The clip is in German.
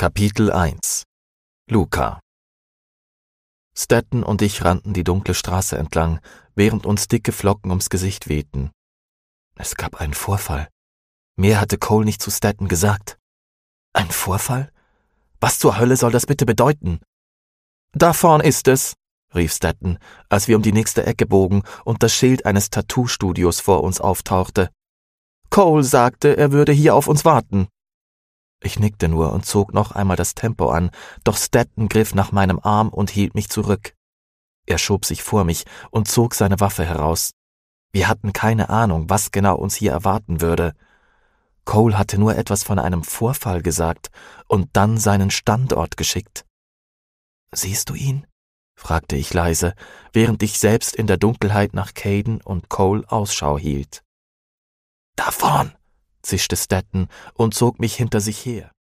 Kapitel 1 Luca. Stanton und ich rannten die dunkle Straße entlang, während uns dicke Flocken ums Gesicht wehten. Es gab einen Vorfall. Mehr hatte Cole nicht zu Stanton gesagt. Ein Vorfall? Was zur Hölle soll das bitte bedeuten? »Da vorn ist es«, rief Stanton, als wir um die nächste Ecke bogen und das Schild eines Tattoo-Studios vor uns auftauchte. »Cole sagte, er würde hier auf uns warten.« Ich nickte nur und zog noch einmal das Tempo an, doch Stanton griff nach meinem Arm und hielt mich zurück. Er schob sich vor mich und zog seine Waffe heraus. Wir hatten keine Ahnung, was genau uns hier erwarten würde. Cole hatte nur etwas von einem Vorfall gesagt und dann seinen Standort geschickt. »Siehst du ihn?« fragte ich leise, während ich selbst in der Dunkelheit nach Caden und Cole Ausschau hielt. »Da vorn«, zischte Stanton und zog mich hinter sich her.